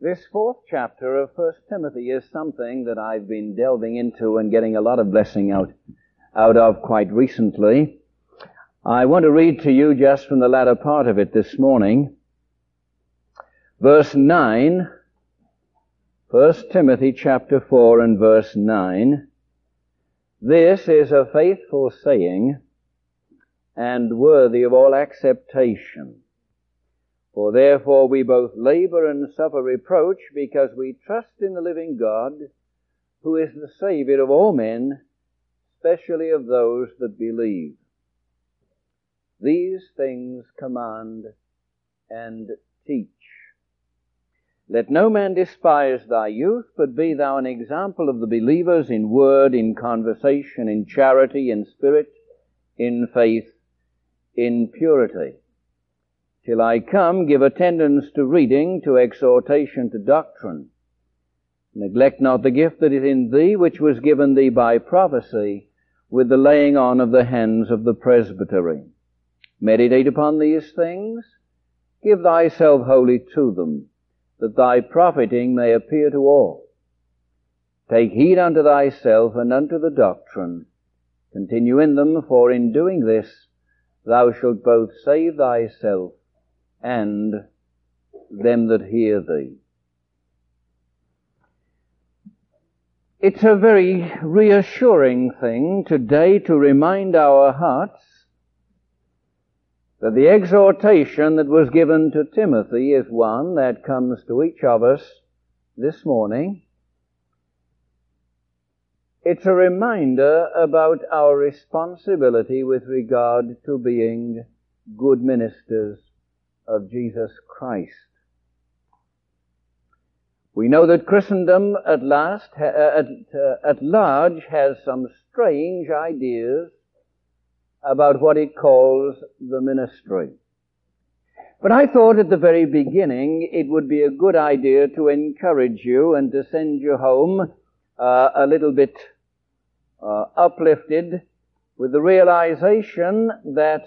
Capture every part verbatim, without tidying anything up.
This fourth chapter of First Timothy is something that I've been delving into and getting a lot of blessing out, out of quite recently. I want to read to you just from the latter part of it this morning. Verse nine, First Timothy chapter four and verse nine. This is a faithful saying and worthy of all acceptation. For therefore we both labor and suffer reproach, because we trust in the living God, who is the Savior of all men, especially of those that believe. These things command and teach. Let no man despise thy youth, but be thou an example of the believers in word, in conversation, in charity, in spirit, in faith, in purity. Till I come, give attendance to reading, to exhortation, to doctrine. Neglect not the gift that is in thee, which was given thee by prophecy, with the laying on of the hands of the presbytery. Meditate upon these things, give thyself wholly to them, that thy profiting may appear to all. Take heed unto thyself and unto the doctrine. Continue in them, for in doing this thou shalt both save thyself and them that hear thee. It's a very reassuring thing today to remind our hearts that the exhortation that was given to Timothy is one that comes to each of us this morning. It's a reminder about our responsibility with regard to being good ministers of Jesus Christ. We know that Christendom at last, uh, at, uh, at large has some strange ideas about what it calls the ministry. But I thought at the very beginning it would be a good idea to encourage you and to send you home uh, a little bit uh, uplifted with the realization that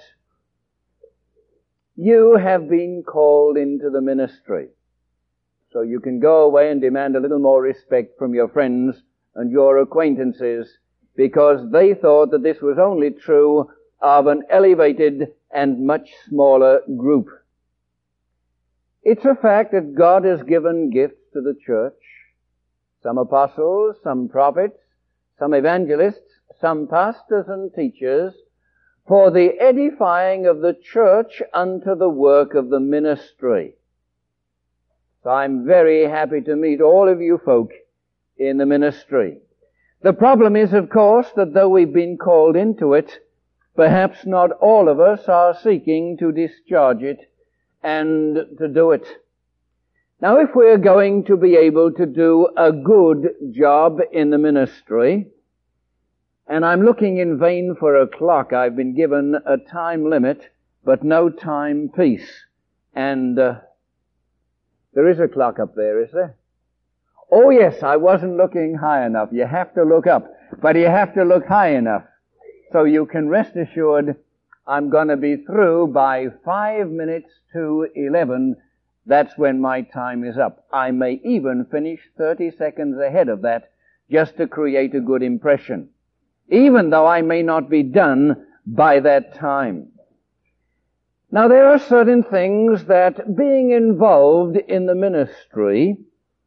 you have been called into the ministry. So you can go away and demand a little more respect from your friends and your acquaintances, because they thought that this was only true of an elevated and much smaller group. It's a fact that God has given gifts to the church. Some apostles, some prophets, some evangelists, some pastors and teachers, for the edifying of the church unto the work of the ministry. So I'm very happy to meet all of you folk in the ministry. The problem is, of course, that though we've been called into it, perhaps not all of us are seeking to discharge it and to do it. Now, if we're going to be able to do a good job in the ministry, and I'm looking in vain for a clock. I've been given a time limit, but no time piece. And uh, there is a clock up there, is there? Oh yes, I wasn't looking high enough. You have to look up, but you have to look high enough. So you can rest assured I'm going to be through by five minutes to eleven. That's when my time is up. I may even finish thirty seconds ahead of that, just to create a good impression, even though I may not be done by that time. Now, there are certain things that, being involved in the ministry,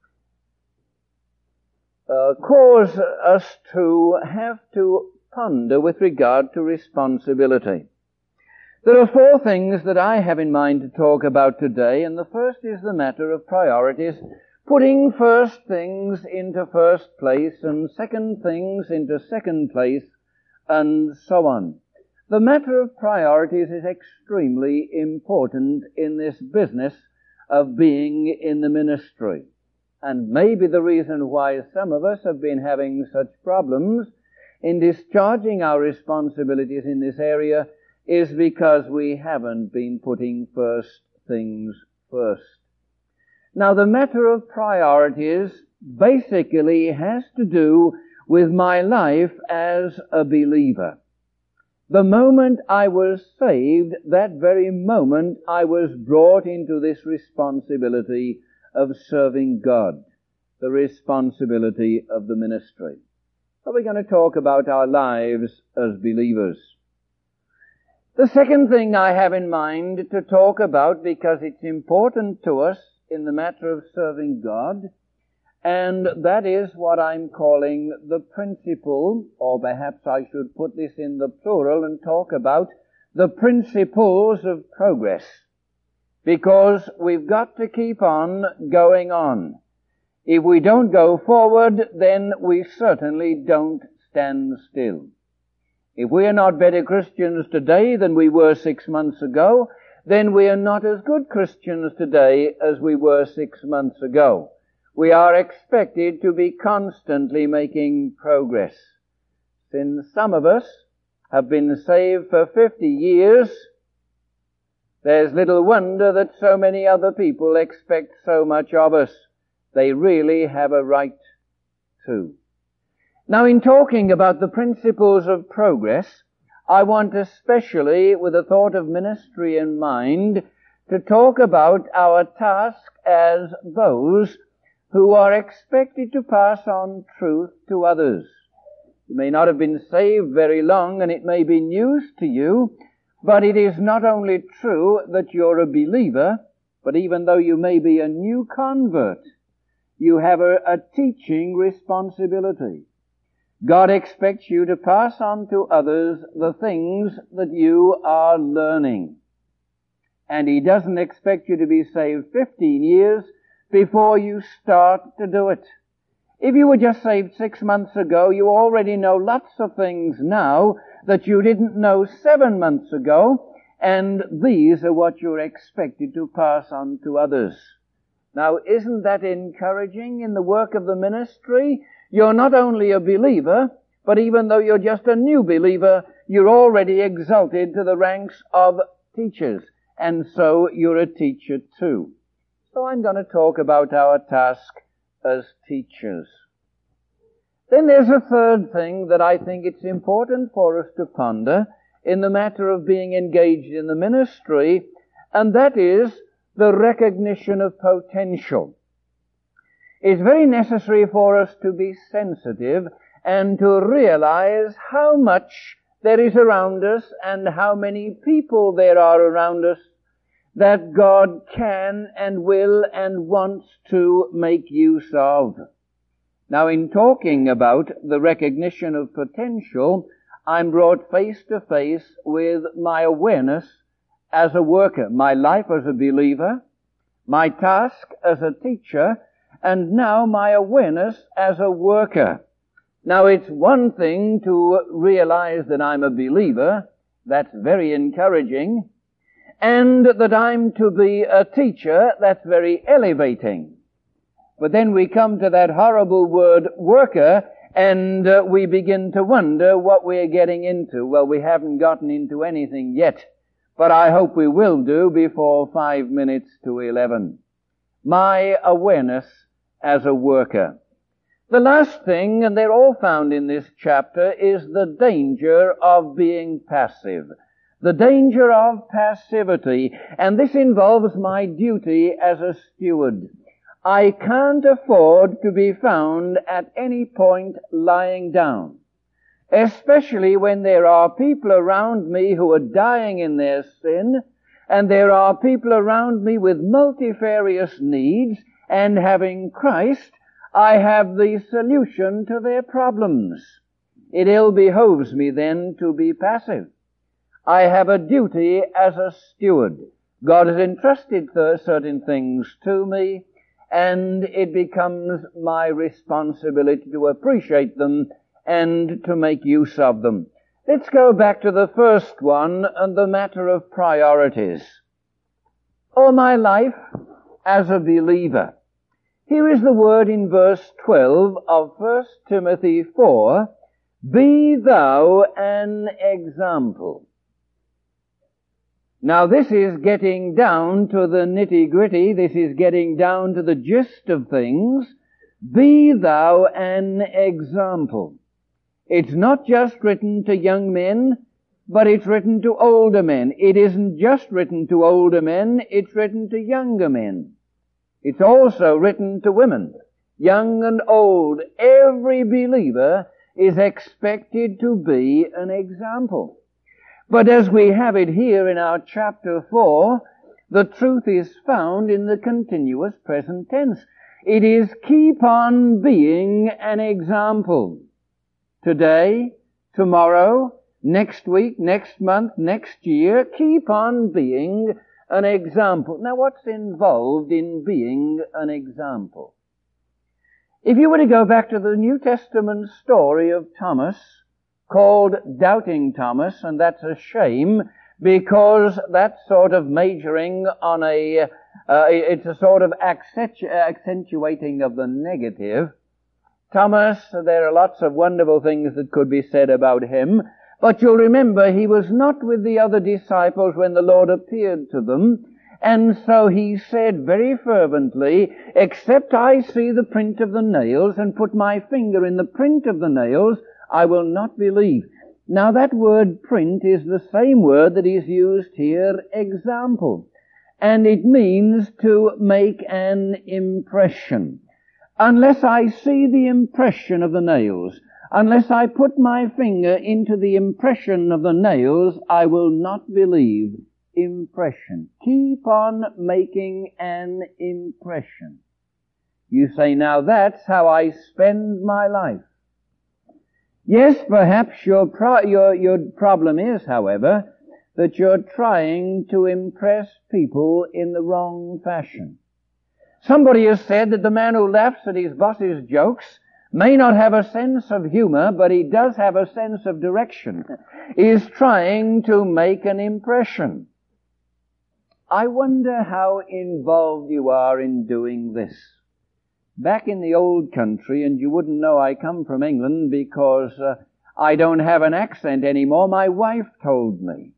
uh, cause us to have to ponder with regard to responsibility. There are four things that I have in mind to talk about today, and the first is the matter of priorities, putting first things into first place and second things into second place, and so on. The matter of priorities is extremely important in this business of being in the ministry. And maybe the reason why some of us have been having such problems in discharging our responsibilities in this area is because we haven't been putting first things first. Now, the matter of priorities basically has to do with my life as a believer. The moment I was saved, that very moment I was brought into this responsibility of serving God, the responsibility of the ministry. So we're going to talk about our lives as believers. The second thing I have in mind to talk about, because it's important to us in the matter of serving God, and that is what I'm calling the principle, or perhaps I should put this in the plural and talk about the principles of progress. Because we've got to keep on going on. If we don't go forward, then we certainly don't stand still. If we are not better Christians today than we were six months ago, then we are not as good Christians today as we were six months ago. We are expected to be constantly making progress. Since some of us have been saved for fifty years, there's little wonder that so many other people expect so much of us. They really have a right to. Now, in talking about the principles of progress, I want especially, with a thought of ministry in mind, to talk about our task as those who are expected to pass on truth to others. You may not have been saved very long, and it may be news to you, but it is not only true that you're a believer, but even though you may be a new convert, you have a, a teaching responsibility. God expects you to pass on to others the things that you are learning. And He doesn't expect you to be saved fifteen years before you start to do it. If you were just saved six months ago, you already know lots of things now that you didn't know seven months ago, and these are what you're expected to pass on to others. Now, isn't that encouraging in the work of the ministry? You're not only a believer, but even though you're just a new believer, you're already exalted to the ranks of teachers, and so you're a teacher too. So I'm going to talk about our task as teachers. Then there's a third thing that I think it's important for us to ponder in the matter of being engaged in the ministry, and that is the recognition of potential. It's very necessary for us to be sensitive and to realize how much there is around us and how many people there are around us that God can and will and wants to make use of. Now, in talking about the recognition of potential, I'm brought face to face with my awareness as a worker, my life as a believer, my task as a teacher, and now my awareness as a worker. Now, it's one thing to realize that I'm a believer. That's very encouraging. And that I'm to be a teacher, that's very elevating. But then we come to that horrible word worker, and uh, we begin to wonder what we're getting into. Well, we haven't gotten into anything yet, but I hope we will do before five minutes to eleven. My awareness as a worker. The last thing, and they're all found in this chapter, is the danger of being passive. The danger of passivity, and this involves my duty as a steward. I can't afford to be found at any point lying down, especially when there are people around me who are dying in their sin, and there are people around me with multifarious needs, and having Christ, I have the solution to their problems. It ill behoves me then to be passive. I have a duty as a steward. God has entrusted certain things to me, and it becomes my responsibility to appreciate them and to make use of them. Let's go back to the first one, and the matter of priorities. All my life as a believer. Here is the word in verse twelve of First Timothy four, be thou an example. Now, this is getting down to the nitty-gritty. This is getting down to the gist of things. Be thou an example. It's not just written to young men, but it's written to older men. It isn't just written to older men, it's written to younger men. It's also written to women, young and old. Every believer is expected to be an example. But as we have it here in our chapter four, the truth is found in the continuous present tense. It is keep on being an example. Today, tomorrow, next week, next month, next year, keep on being an example. Now, what's involved in being an example? If you were to go back to the New Testament story of Thomas, called Doubting Thomas, and that's a shame, because that's sort of majoring on a, uh, it's a sort of accentu- accentuating of the negative. Thomas, there are lots of wonderful things that could be said about him, but you'll remember he was not with the other disciples when the Lord appeared to them, and so he said very fervently, except I see the print of the nails and put my finger in the print of the nails, I will not believe. Now that word print is the same word that is used here, example, and it means to make an impression. Unless I see the impression of the nails, unless I put my finger into the impression of the nails, I will not believe. Impression. Keep on making an impression. You say, now that's how I spend my life. Yes, perhaps your, pro- your, your problem is, however, that you're trying to impress people in the wrong fashion. Somebody has said that the man who laughs at his boss's jokes may not have a sense of humor, but he does have a sense of direction. He is trying to make an impression. I wonder how involved you are in doing this. Back in the old country, and you wouldn't know I come from England because uh, I don't have an accent anymore, my wife told me.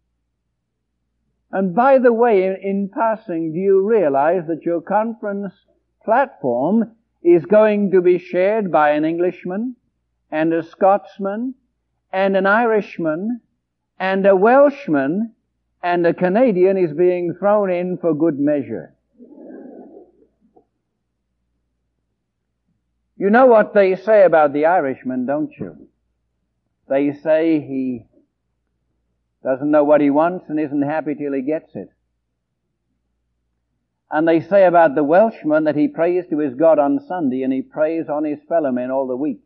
And by the way, in, in passing, do you realize that your conference platform is going to be shared by an Englishman, and a Scotsman, and an Irishman, and a Welshman, and a Canadian is being thrown in for good measure. You know what they say about the Irishman, don't you? They say he doesn't know what he wants and isn't happy till he gets it. And they say about the Welshman that he prays to his God on Sunday and he prays on his fellow men all the week.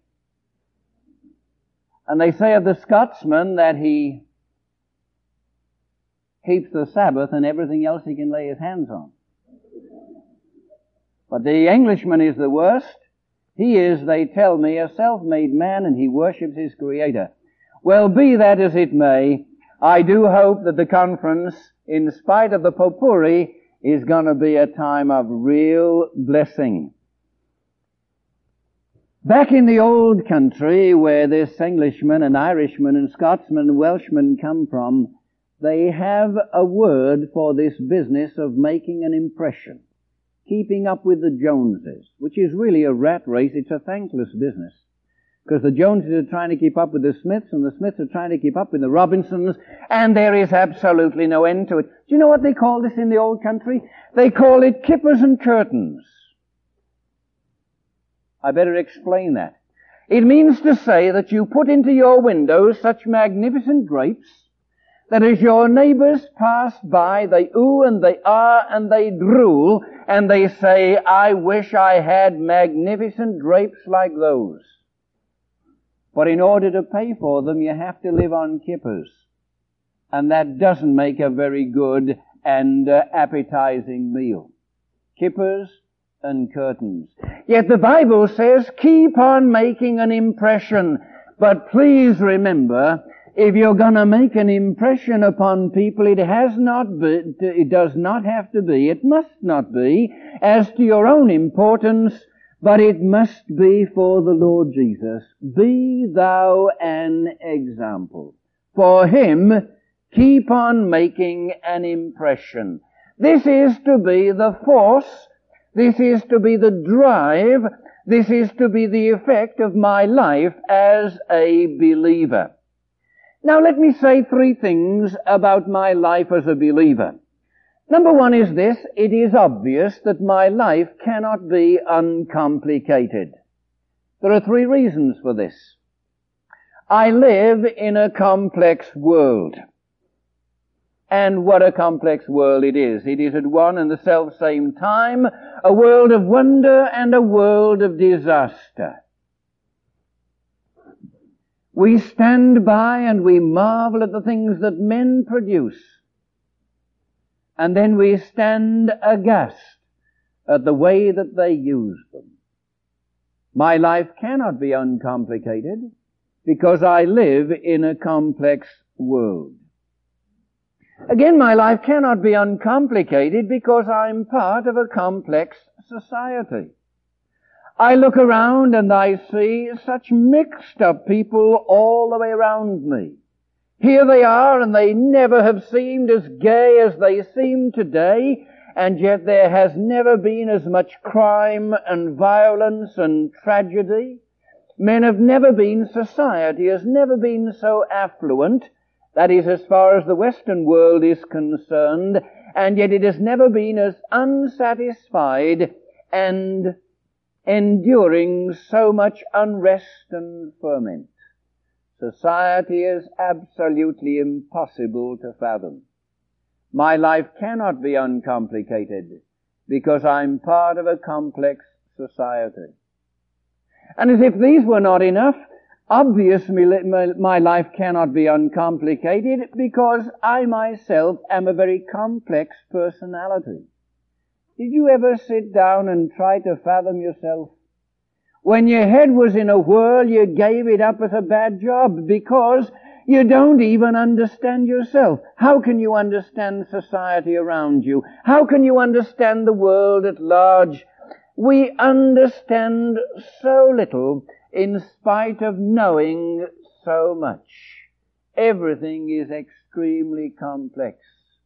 And they say of the Scotsman that he keeps the Sabbath and everything else he can lay his hands on. But the Englishman is the worst. He is, they tell me, a self-made man and he worships his Creator. Well, be that as it may, I do hope that the conference, in spite of the potpourri, is going to be a time of real blessing. Back in the old country where this Englishman and Irishman and Scotsman and Welshman come from, they have a word for this business of making an impression. Keeping up with the Joneses, which is really a rat race. It's a thankless business. Because the Joneses are trying to keep up with the Smiths, and the Smiths are trying to keep up with the Robinsons, and there is absolutely no end to it. Do you know what they call this in the old country? They call it kippers and curtains. I better explain that. It means to say that you put into your windows such magnificent drapes that as your neighbors pass by, they ooh and they ah and they drool, and they say, I wish I had magnificent drapes like those. But in order to pay for them, you have to live on kippers. And that doesn't make a very good and uh, appetizing meal. Kippers and curtains. Yet the Bible says, keep on making an impression. But please remember, if you're going to make an impression upon people, it has not be, it does not have to be, it must not be, as to your own importance, but it must be for the Lord Jesus. Be thou an example. For Him, keep on making an impression. This is to be the force, this is to be the drive, this is to be the effect of my life as a believer. Now let me say three things about my life as a believer. Number one is this: it is obvious that my life cannot be uncomplicated. There are three reasons for this. I live in a complex world. And what a complex world it is. It is at one and the self-same time a world of wonder and a world of disaster. We stand by and we marvel at the things that men produce. And then we stand aghast at the way that they use them. My life cannot be uncomplicated because I live in a complex world. Again, my life cannot be uncomplicated because I'm part of a complex society. I look around and I see such mixed up people all the way around me. Here they are, and they never have seemed as gay as they seem today, and yet there has never been as much crime and violence and tragedy. Men have never been, society has never been so affluent, that is, as far as the Western world is concerned, and yet it has never been as unsatisfied and enduring so much unrest and ferment. Society is absolutely impossible to fathom. My life cannot be uncomplicated because I'm part of a complex society. And as if these were not enough, obviously my life cannot be uncomplicated because I myself am a very complex personality. Did you ever sit down and try to fathom yourself? When your head was in a whirl, you gave it up as a bad job because you don't even understand yourself. How can you understand society around you? How can you understand the world at large? We understand so little in spite of knowing so much. Everything is extremely complex.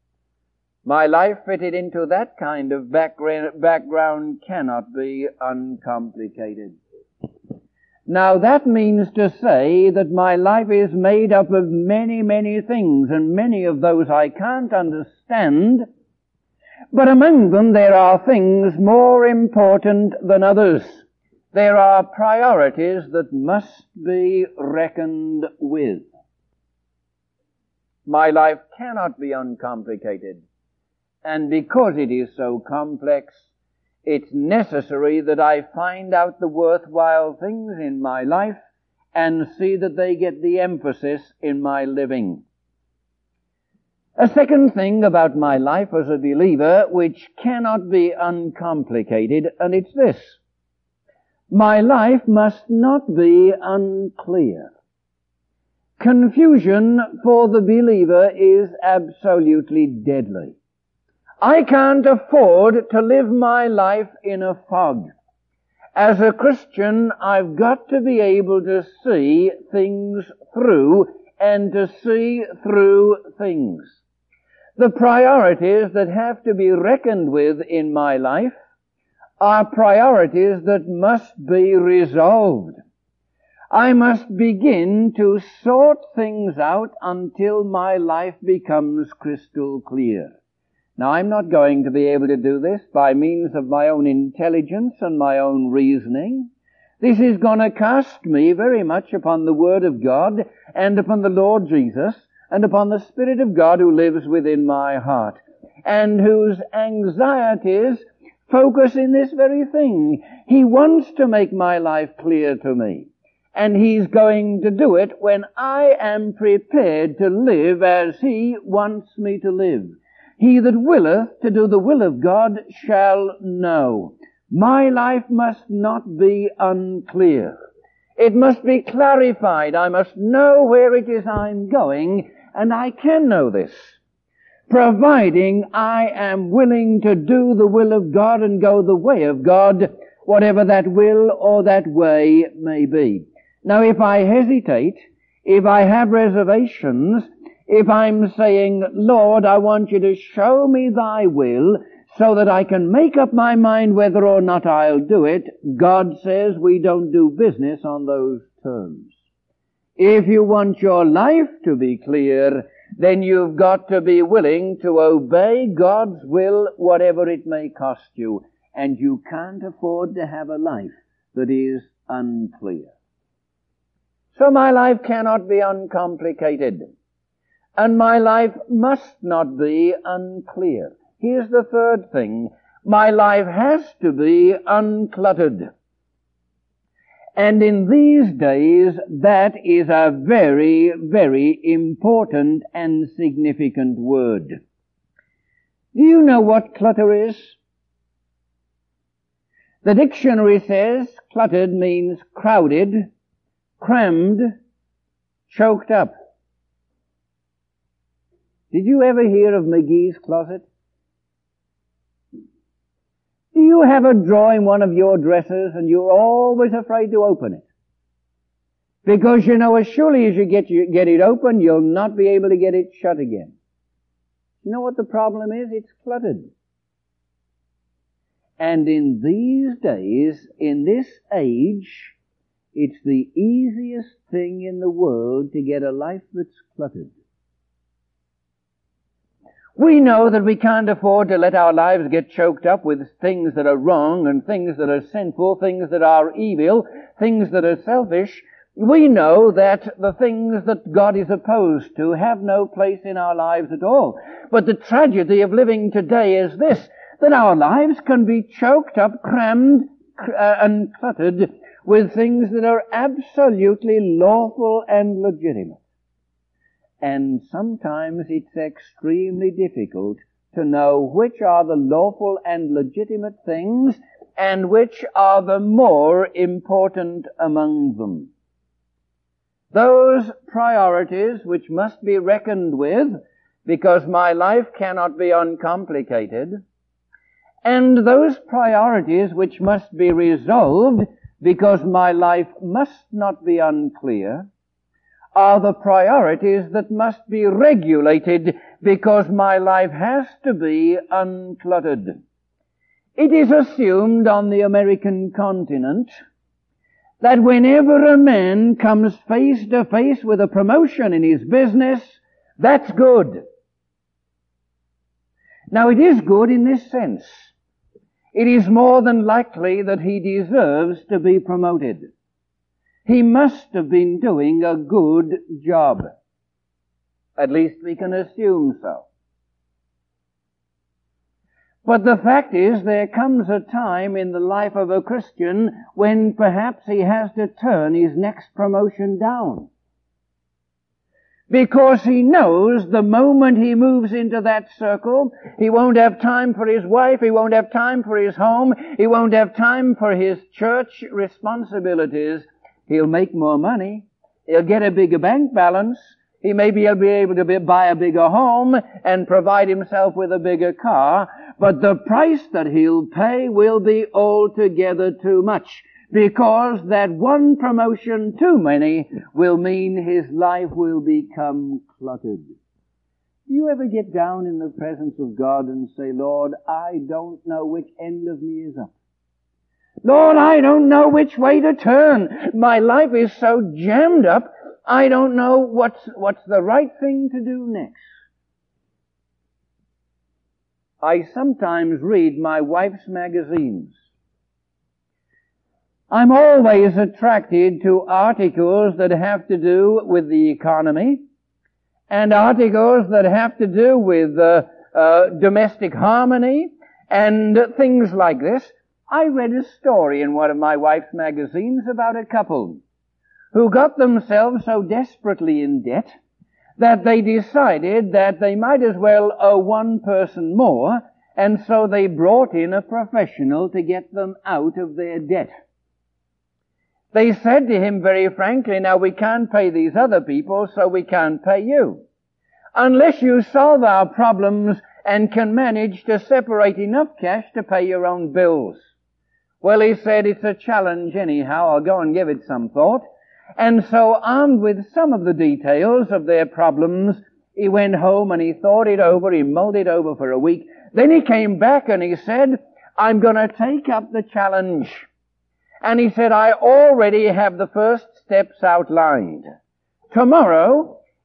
My life fitted into that kind of background cannot be uncomplicated. Now that means to say that my life is made up of many, many things, and many of those I can't understand, but among them there are things more important than others. There are priorities that must be reckoned with. My life cannot be uncomplicated, and because it is so complex, it's necessary that I find out the worthwhile things in my life and see that they get the emphasis in my living. A second thing about my life as a believer which cannot be uncomplicated, and it's this: my life must not be unclear. Confusion for the believer is absolutely deadly. I can't afford to live my life in a fog. As a Christian, I've got to be able to see things through and to see through things. The priorities that have to be reckoned with in my life are priorities that must be resolved. I must begin to sort things out until my life becomes crystal clear. Now, I'm not going to be able to do this by means of my own intelligence and my own reasoning. This is going to cast me very much upon the Word of God and upon the Lord Jesus and upon the Spirit of God who lives within my heart and whose anxieties focus in this very thing. He wants to make my life clear to me, and He's going to do it when I am prepared to live as He wants me to live. He that willeth to do the will of God shall know. My life must not be unclear. It must be clarified. I must know where it is I'm going, and I can know this, providing I am willing to do the will of God and go the way of God, whatever that will or that way may be. Now, if I hesitate, if I have reservations, if I'm saying, Lord, I want you to show me thy will so that I can make up my mind whether or not I'll do it, God says we don't do business on those terms. If you want your life to be clear, then you've got to be willing to obey God's will, whatever it may cost you. And you can't afford to have a life that is unclear. So my life cannot be uncomplicated. And my life must not be unclear. Here's the third thing. My life has to be uncluttered. And in these days, that is a very, very important and significant word. Do you know what clutter is? The dictionary says cluttered means crowded, crammed, choked up. Did you ever hear of McGee's Closet? Do you have a drawer in one of your dressers and you're always afraid to open it? Because you know as surely as you get, you get it open, you'll not be able to get it shut again. You know what the problem is? It's cluttered. And in these days, in this age, it's the easiest thing in the world to get a life that's cluttered. We know that we can't afford to let our lives get choked up with things that are wrong and things that are sinful, things that are evil, things that are selfish. We know that the things that God is opposed to have no place in our lives at all. But the tragedy of living today is this, that our lives can be choked up, crammed, uh, and cluttered with things that are absolutely lawful and legitimate. And sometimes it's extremely difficult to know which are the lawful and legitimate things and which are the more important among them. Those priorities which must be reckoned with because my life cannot be uncomplicated, and those priorities which must be resolved because my life must not be unclear, are the priorities that must be regulated because my life has to be uncluttered. It is assumed on the American continent that whenever a man comes face to face with a promotion in his business, that's good. Now it is good in this sense. It is more than likely that he deserves to be promoted. He must have been doing a good job. At least we can assume so. But the fact is, there comes a time in the life of a Christian when perhaps he has to turn his next promotion down. Because he knows the moment he moves into that circle, he won't have time for his wife, he won't have time for his home, he won't have time for his church responsibilities. He'll make more money. He'll get a bigger bank balance. He may be able to buy a bigger home and provide himself with a bigger car. But the price that he'll pay will be altogether too much, because that one promotion too many will mean his life will become cluttered. Do you ever get down in the presence of God and say, Lord, I don't know which end of me is up. Lord, I don't know which way to turn. My life is so jammed up, I don't know what's, what's the right thing to do next. I sometimes read my wife's magazines. I'm always attracted to articles that have to do with the economy and articles that have to do with uh, uh, domestic harmony and uh, things like this. I read a story in one of my wife's magazines about a couple who got themselves so desperately in debt that they decided that they might as well owe one person more, and so they brought in a professional to get them out of their debt. They said to him very frankly, now we can't pay these other people, so we can't pay you. Unless you solve our problems and can manage to separate enough cash to pay your own bills. Well, he said, it's a challenge anyhow, I'll go and give it some thought. And so, armed with some of the details of their problems, he went home and he thought it over, he mulled it over for a week. Then he came back and he said, I'm going to take up the challenge. And he said, I already have the first steps outlined. Tomorrow,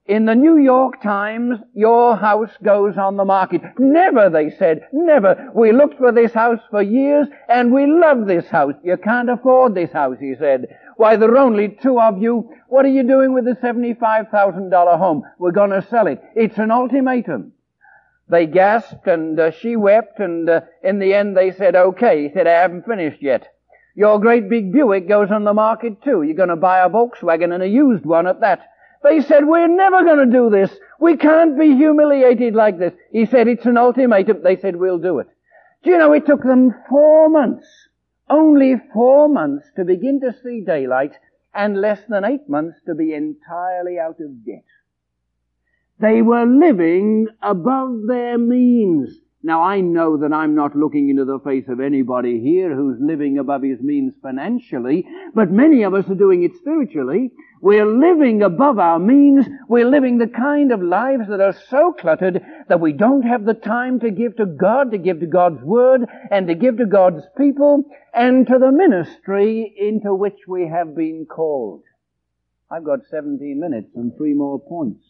In the New York Times, your house goes on the market. Never, they said, never. We looked for this house for years, and we love this house. You can't afford this house, he said. Why, there are only two of you. What are you doing with the seventy-five thousand dollars home? We're going to sell it. It's an ultimatum. They gasped, and uh, she wept, and uh, in the end they said, okay. He said, I haven't finished yet. Your great big Buick goes on the market too. You're going to buy a Volkswagen, and a used one at that. They said, we're never going to do this. We can't be humiliated like this. He said, it's an ultimatum. They said, we'll do it. Do you know, it took them four months, only four months to begin to see daylight, and less than eight months to be entirely out of debt. They were living above their means. Now, I know that I'm not looking into the face of anybody here who's living above his means financially, but many of us are doing it spiritually. We're living above our means. We're living the kind of lives that are so cluttered that we don't have the time to give to God, to give to God's Word, and to give to God's people, and to the ministry into which we have been called. I've got seventeen minutes and three more points.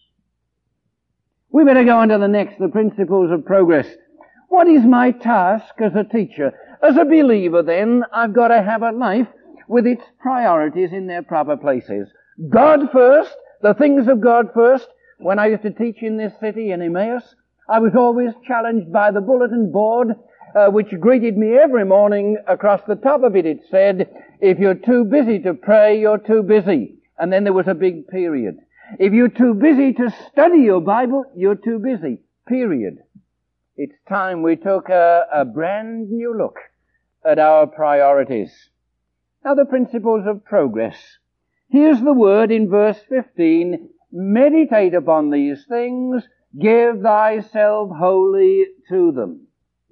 We better go on to the next, the principles of progress. What is my task as a teacher? As a believer, then, I've got to have a life with its priorities in their proper places. God first, the things of God first. When I used to teach in this city, in Emmaus, I was always challenged by the bulletin board, uh, which greeted me every morning. Across the top of it, it said, if you're too busy to pray, you're too busy. And then there was a big period. If you're too busy to study your Bible, you're too busy. Period. It's time we took a, a brand new look at our priorities. Now, the principles of progress. Here's the word in verse fifteen. Meditate upon these things. Give thyself wholly to them.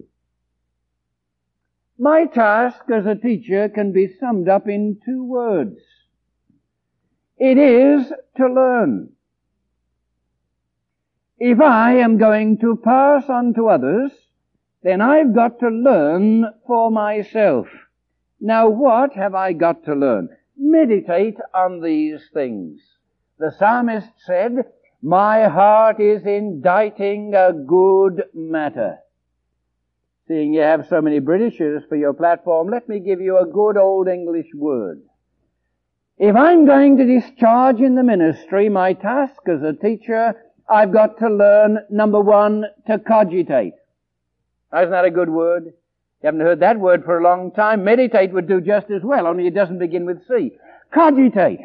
My task as a teacher can be summed up in two words. It is to learn. If I am going to pass on to others, then I've got to learn for myself. Now, what have I got to learn? Meditate on these things. The psalmist said, my heart is inditing a good matter. Seeing you have so many Britishers for your platform, let me give you a good old English word. If I'm going to discharge in the ministry my task as a teacher, I've got to learn, number one, to cogitate. Isn't that a good word? You haven't heard that word for a long time. Meditate would do just as well, only it doesn't begin with C. Cogitate.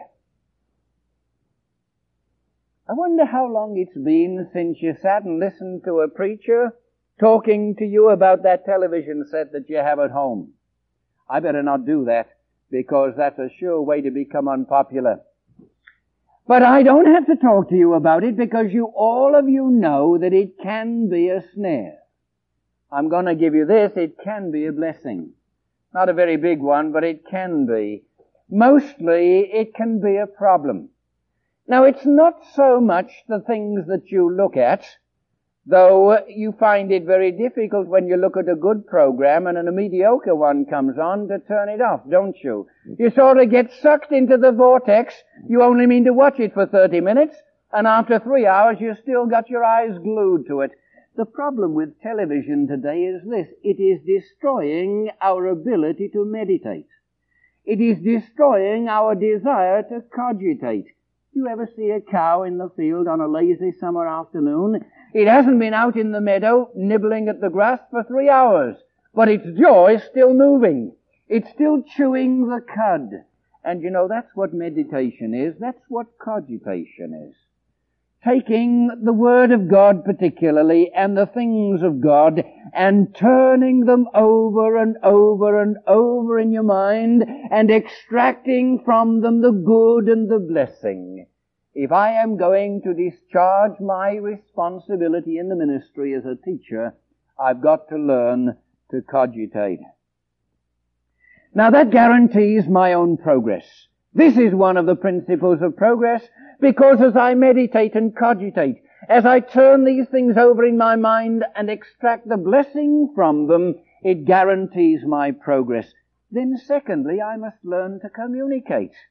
I wonder how long it's been since you sat and listened to a preacher talking to you about that television set that you have at home. I better not do that, because that's a sure way to become unpopular. But I don't have to talk to you about it, because you, all of you know that it can be a snare. I'm going to give you this, it can be a blessing. Not a very big one, but it can be. Mostly, it can be a problem. Now, it's not so much the things that you look at, though you find it very difficult when you look at a good program and a mediocre one comes on to turn it off, don't you? You sort of get sucked into the vortex. You only mean to watch it for thirty minutes, and after three hours you've still got your eyes glued to it. The problem with television today is this. It is destroying our ability to meditate. It is destroying our desire to cogitate. You ever see a cow in the field on a lazy summer afternoon? It hasn't been out in the meadow nibbling at the grass for three hours, but its jaw is still moving. It's still chewing the cud. And you know, that's what meditation is. That's what cogitation is. Taking the Word of God particularly and the things of God and turning them over and over and over in your mind and extracting from them the good and the blessing. If I am going to discharge my responsibility in the ministry as a teacher, I've got to learn to cogitate. Now that guarantees my own progress. This is one of the principles of progress, because as I meditate and cogitate, as I turn these things over in my mind and extract the blessing from them, it guarantees my progress. Then secondly, I must learn to communicate.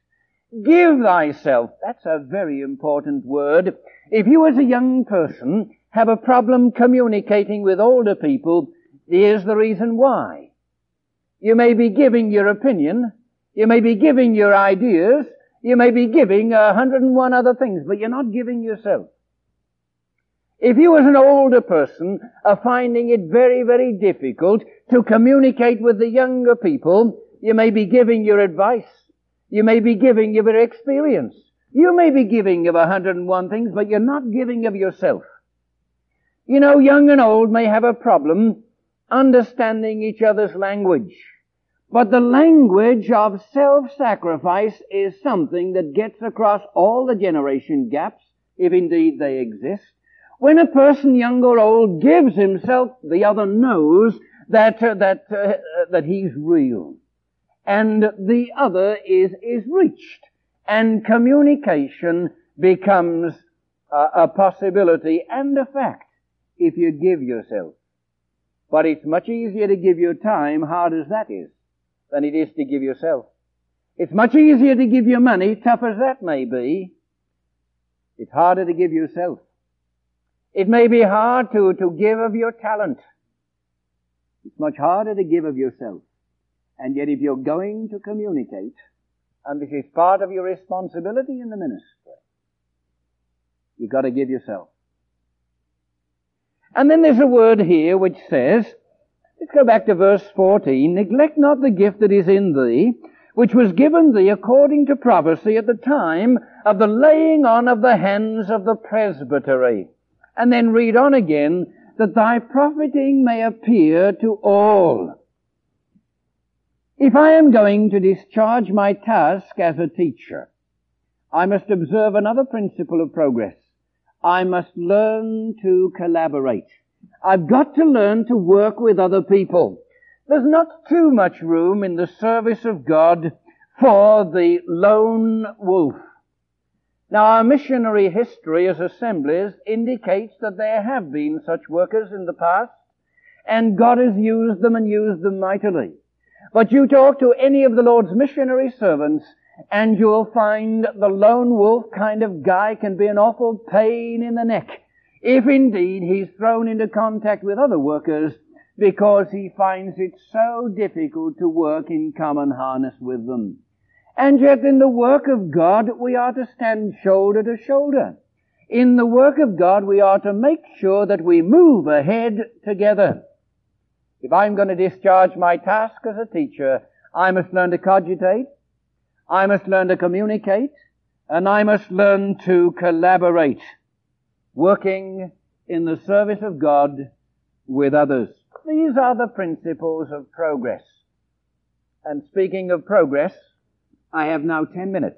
Give thyself. That's a very important word. If you as a young person have a problem communicating with older people, here's the reason why. You may be giving your opinion, you may be giving your ideas, you may be giving a hundred and one other things, but you're not giving yourself. If you as an older person are finding it very, very difficult to communicate with the younger people, you may be giving your advice. You may be giving your experience. You may be giving of a hundred and one things, but you're not giving of yourself. You know, young and old may have a problem understanding each other's language. But the language of self-sacrifice is something that gets across all the generation gaps, if indeed they exist. When a person, young or old, gives himself, the other knows that uh, that uh, that he's real, and the other is is reached, and communication becomes uh, a possibility and a fact if you give yourself. But it's much easier to give your time, hard as that is, than it is to give yourself. It's much easier to give your money, tough as that may be. It's harder to give yourself. It may be hard to, to give of your talent. It's much harder to give of yourself. And yet if you're going to communicate, and this is part of your responsibility in the ministry, you've got to give yourself. And then there's a word here which says, let's go back to verse fourteen, neglect not the gift that is in thee, which was given thee according to prophecy at the time of the laying on of the hands of the presbytery. And then read on again, that thy profiting may appear to all. If I am going to discharge my task as a teacher, I must observe another principle of progress. I must learn to collaborate. I've got to learn to work with other people. There's not too much room in the service of God for the lone wolf. Now, our missionary history as assemblies indicates that there have been such workers in the past, and God has used them and used them mightily. But you talk to any of the Lord's missionary servants, and you'll find the lone wolf kind of guy can be an awful pain in the neck, if indeed he's thrown into contact with other workers, because he finds it so difficult to work in common harness with them. And yet in the work of God, we are to stand shoulder to shoulder. In the work of God, we are to make sure that we move ahead together. If I'm going to discharge my task as a teacher, I must learn to cogitate, I must learn to communicate, and I must learn to collaborate, working in the service of God with others. These are the principles of progress. And speaking of progress, I have now ten minutes.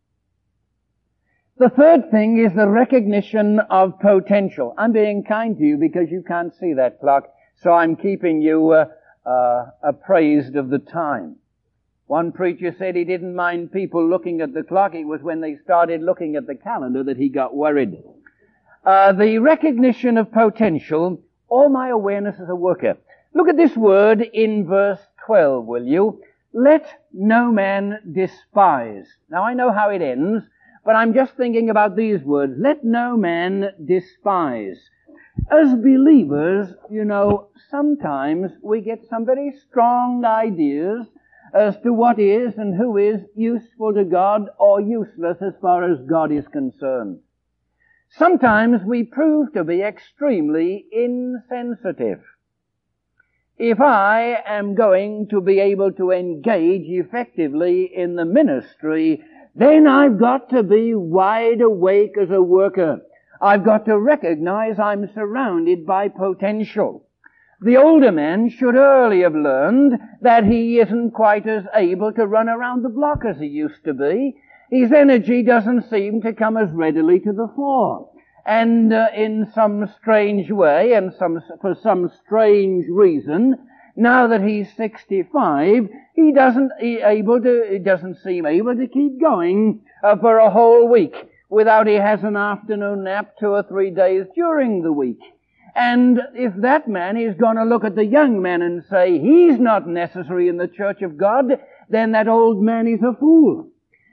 The third thing is the recognition of potential. I'm being kind to you because you can't see that clock, so I'm keeping you uh, uh, appraised of the time. One preacher said he didn't mind people looking at the clock. It was when they started looking at the calendar that he got worried. Uh, the recognition of potential, or my awareness as a worker. Look at this word in verse twelve, will you? Let no man despise. Now I know how it ends, but I'm just thinking about these words. Let no man despise. As believers, you know, sometimes we get some very strong ideas as to what is and who is useful to God or useless as far as God is concerned. Sometimes we prove to be extremely insensitive. If I am going to be able to engage effectively in the ministry, then I've got to be wide awake as a worker. I've got to recognize I'm surrounded by potential. The older man should early have learned that he isn't quite as able to run around the block as he used to be. His energy doesn't seem to come as readily to the fore. And uh, in some strange way, and some for some strange reason, now that he's sixty-five, he doesn't he able to he doesn't seem able to keep going uh, for a whole week without he has an afternoon nap two or three days during the week. And if that man is going to look at the young man and say he's not necessary in the church of God, then that old man is a fool.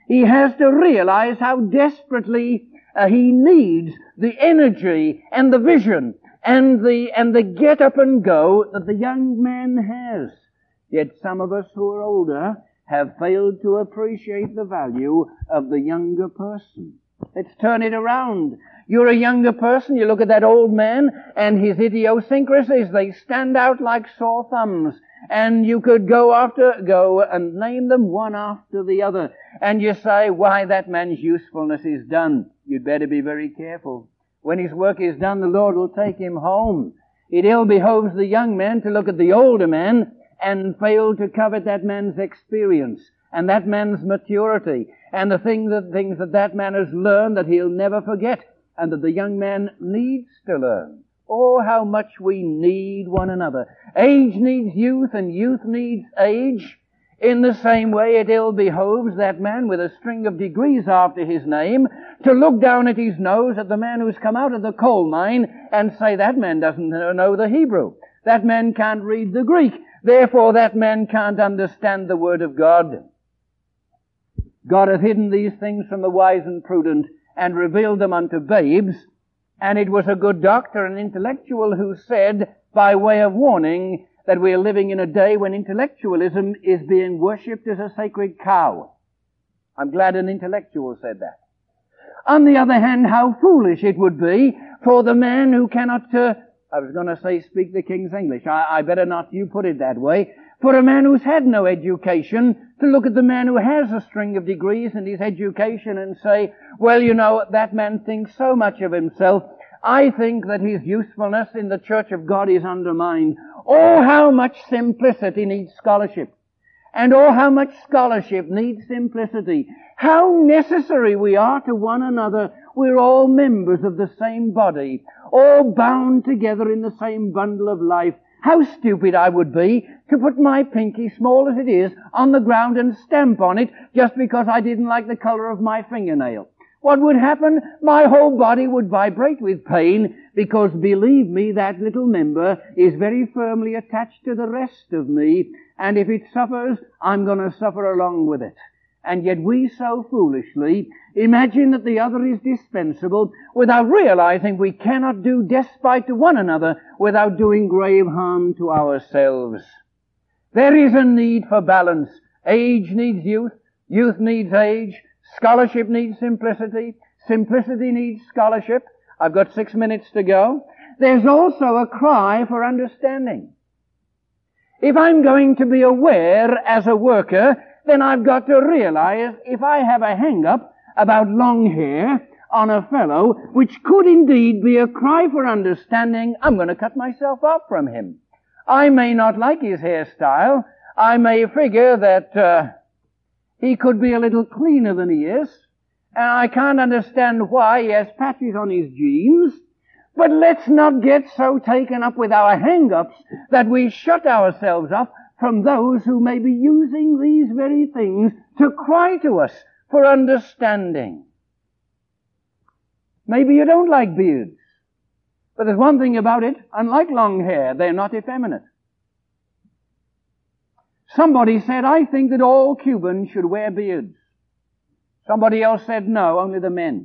He has to realize how desperately uh, he needs the energy and the vision and the, and the get up and go that the young man has. Yet some of us who are older have failed to appreciate the value of the younger person. Let's turn it around. You're a younger person, you look at that old man and his idiosyncrasies, they stand out like sore thumbs. And you could go after, go and name them one after the other. And you say, why, that man's usefulness is done. You'd better be very careful. When his work is done, the Lord will take him home. It ill behoves the young man to look at the older man and fail to covet that man's experience and that man's maturity and the things that, things that that man has learned that he'll never forget and that the young man needs to learn. Oh, how much we need one another. Age needs youth and youth needs age. In the same way, it ill behoves that man with a string of degrees after his name to look down at his nose at the man who's come out of the coal mine and say, that man doesn't know the Hebrew. That man can't read the Greek. Therefore, that man can't understand the Word of God. God hath hidden these things from the wise and prudent and revealed them unto babes. And it was a good doctor, an intellectual, who said, by way of warning, that we are living in a day when intellectualism is being worshipped as a sacred cow. I'm glad an intellectual said that. On the other hand, how foolish it would be for the man who cannot, uh, I was going to say speak the King's English. I, I better not you put it that way. For a man who's had no education to look at the man who has a string of degrees and his education and say, well, you know, that man thinks so much of himself. I think that his usefulness in the church of God is undermined. Oh, how much simplicity needs scholarship. And oh, how much scholarship needs simplicity. How necessary we are to one another. We're all members of the same body, all bound together in the same bundle of life. How stupid I would be to put my pinky, small as it is, on the ground and stamp on it just because I didn't like the color of my fingernail. What would happen? My whole body would vibrate with pain because, believe me, that little member is very firmly attached to the rest of me, and if it suffers, I'm going to suffer along with it. And yet we so foolishly imagine that the other is dispensable without realizing we cannot do despite to one another without doing grave harm to ourselves. There is a need for balance. Age needs youth. Youth needs age. Scholarship needs simplicity. Simplicity needs scholarship. I've got six minutes to go. There's also a cry for understanding. If I'm going to be aware as a worker, then I've got to realize if I have a hang-up about long hair on a fellow, which could indeed be a cry for understanding, I'm going to cut myself off from him. I may not like his hairstyle. I may figure that uh, he could be a little cleaner than he is, and I can't understand why he has patches on his jeans. But let's not get so taken up with our hang-ups that we shut ourselves off from those who may be using these very things to cry to us for understanding. Maybe you don't like beards, but there's one thing about it, unlike long hair, they're not effeminate. Somebody said, I think that all Cubans should wear beards. Somebody else said, no, only the men.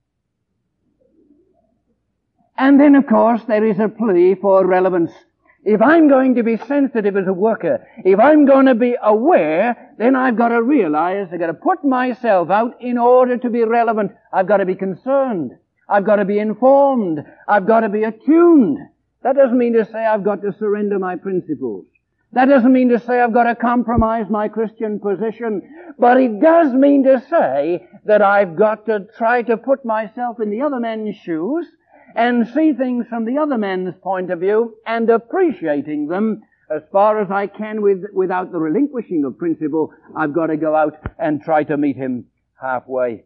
And then, of course, there is a plea for relevance. If I'm going to be sensitive as a worker, if I'm going to be aware, then I've got to realize I've got to put myself out in order to be relevant. I've got to be concerned. I've got to be informed. I've got to be attuned. That doesn't mean to say I've got to surrender my principles. That doesn't mean to say I've got to compromise my Christian position. But it does mean to say that I've got to try to put myself in the other man's shoes and see things from the other man's point of view and appreciating them as far as I can with, without the relinquishing of principle. I've got to go out and try to meet him halfway.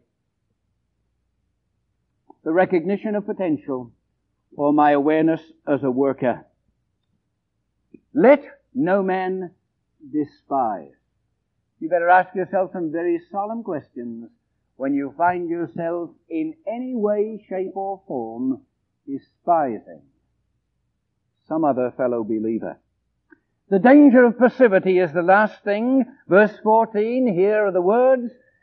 The recognition of potential or my awareness as a worker. Let no man despise. You better ask yourself some very solemn questions when you find yourself in any way, shape or form despising some other fellow believer. The danger of passivity is the last thing. Verse fourteen, here are the words,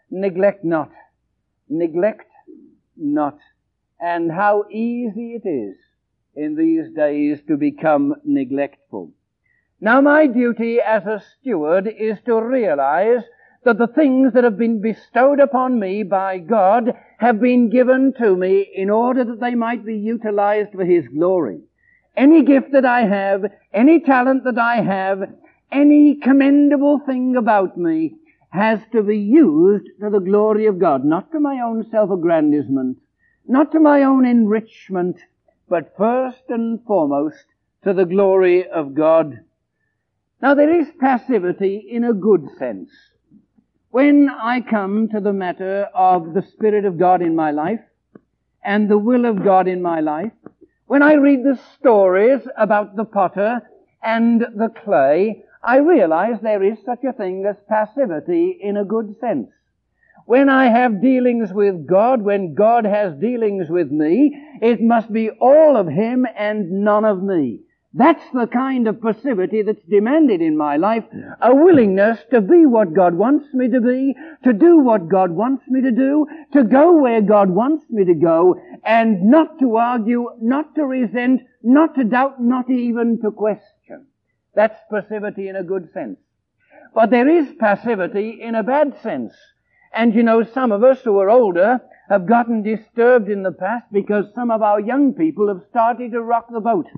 Neglect not. Neglect not. And how easy it is in these days to become neglectful. Now my duty as a steward is to realize that the things that have been bestowed upon me by God have been given to me in order that they might be utilized for His glory. Any gift that I have, any talent that I have, any commendable thing about me has to be used to the glory of God, not to my own self-aggrandizement, not to my own enrichment, but first and foremost to the glory of God. Now there is passivity in a good sense. When I come to the matter of the Spirit of God in my life and the will of God in my life, when I read the stories about the potter and the clay, I realize there is such a thing as passivity in a good sense. When I have dealings with God, when God has dealings with me, it must be all of Him and none of me. That's the kind of passivity that's demanded in my life, a willingness to be what God wants me to be, to do what God wants me to do, to go where God wants me to go, and not to argue, not to resent, not to doubt, not even to question. That's passivity in a good sense. But there is passivity in a bad sense. And you know, some of us who are older have gotten disturbed in the past because some of our young people have started to rock the boat.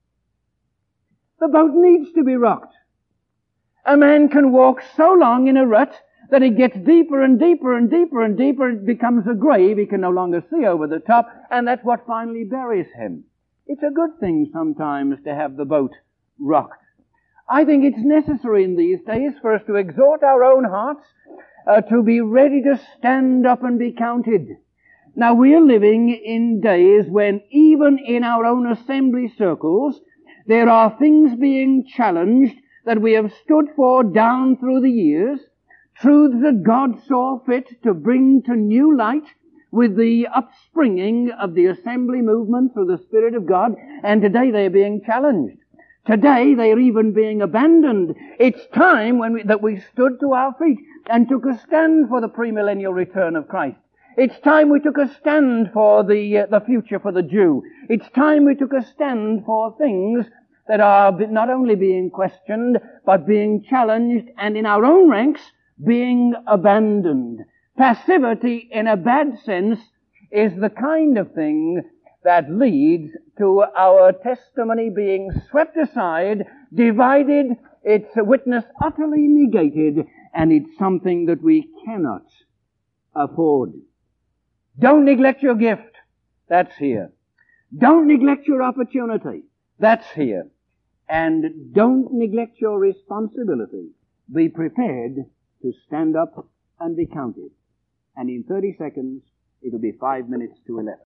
The boat needs to be rocked. A man can walk so long in a rut that it gets deeper and deeper and deeper and deeper. It becomes a grave. He can no longer see over the top, and that's what finally buries him. It's a good thing sometimes to have the boat rocked. I think it's necessary in these days for us to exhort our own hearts uh, to be ready to stand up and be counted. Now, we're living in days when even in our own assembly circles, there are things being challenged that we have stood for down through the years, truths that God saw fit to bring to new light with the upspringing of the assembly movement through the Spirit of God, and today they're being challenged. Today they're even being abandoned. It's time when we, that we stood to our feet and took a stand for the premillennial return of Christ. It's time we took a stand for the, uh, the future for the Jew. It's time we took a stand for things that are not only being questioned, but being challenged, and in our own ranks, being abandoned. Passivity, in a bad sense, is the kind of thing that leads to our testimony being swept aside, divided, its witness utterly negated, and it's something that we cannot afford. Don't neglect your gift. That's here. Don't neglect your opportunity. That's here. And don't neglect your responsibility. Be prepared to stand up and be counted. And in thirty seconds, it'll be five minutes to eleven.